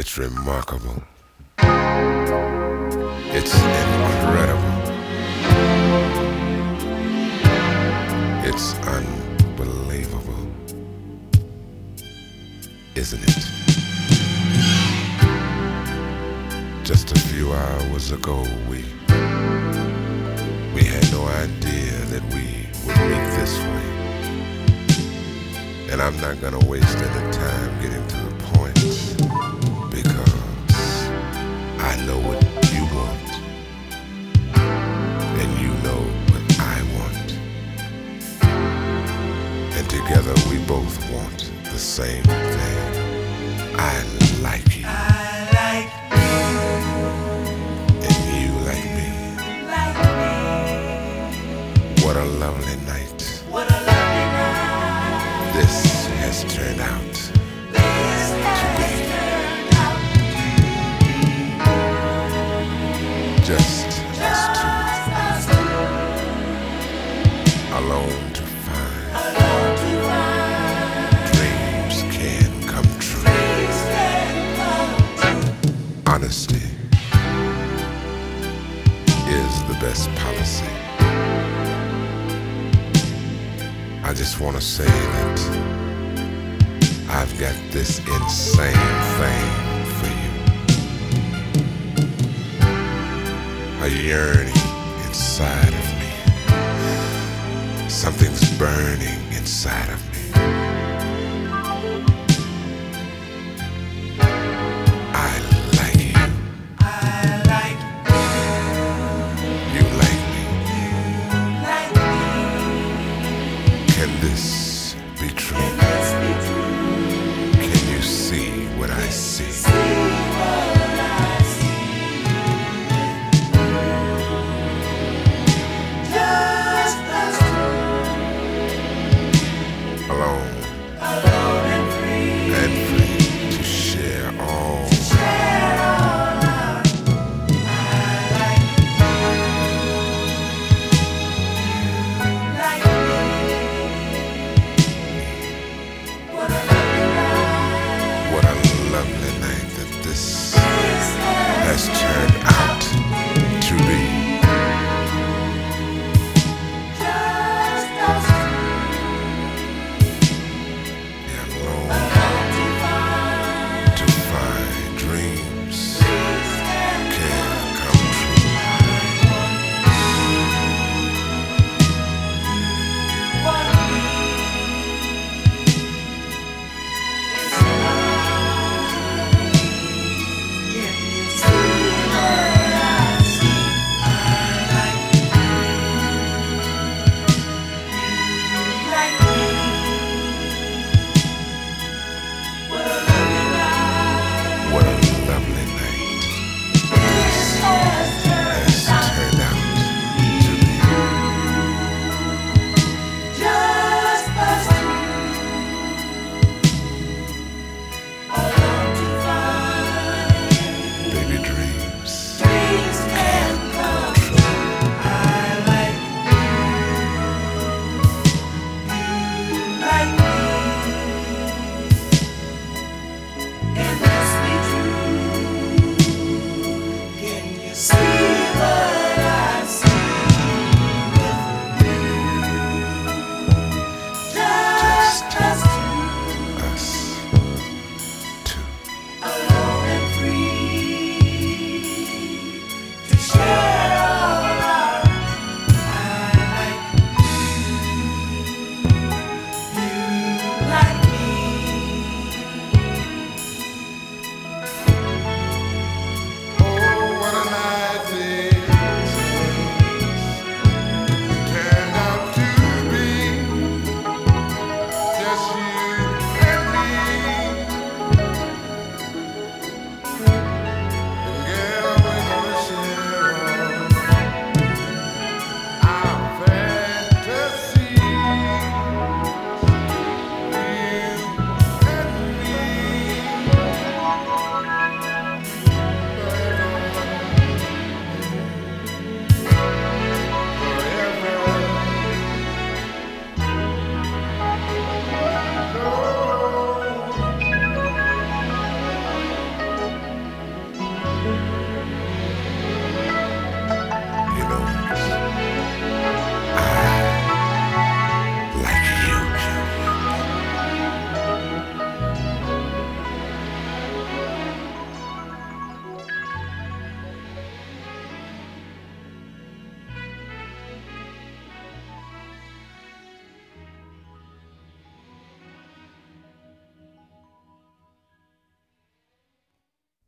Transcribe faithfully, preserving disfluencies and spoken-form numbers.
It's remarkable. It's incredible. It's unbelievable. Isn't it? Just a few hours ago, we we had no idea that we would meet this way. And I'm not gonna waste any time getting to the point, because I know what you want, and you know what I want. And together we both want the same thing. I like you. I like And you like me. like me. What a lovely night What a lovely night. this has turned out This to be. has turned out Just us just us two, two, alone to find alone to find dreams can come true. dreams can come true. Honesty is the best policy. I just want to say that I've got this insane thing for you. A yearning inside of me. Something's burning inside of me. I like you. I like You like me. like me. Can this be true? Can this be true? Can you see what I see? See what I see. Just us two, Alone alone and free. and free to share all. Share all our I like you, like me. What a lovely night. What a lovely night that this This has turned out to be. just us Yeah, alone alone to find to find dreams dreams can can come true. What we is Can you see what I see? I like you, like me. What a lovely night. What a lovely night This has has turned out turned out to be. just us two, alone to find Baby dreams dreams can come true. I like you, like me. Can this be true? Can you see what I see with you? Just us two, us two. alone and free to share all our I like you, like me. Oh, what a night this turned out to be. Just you and me. And girl, we're gonna share all our fantasy. You and me.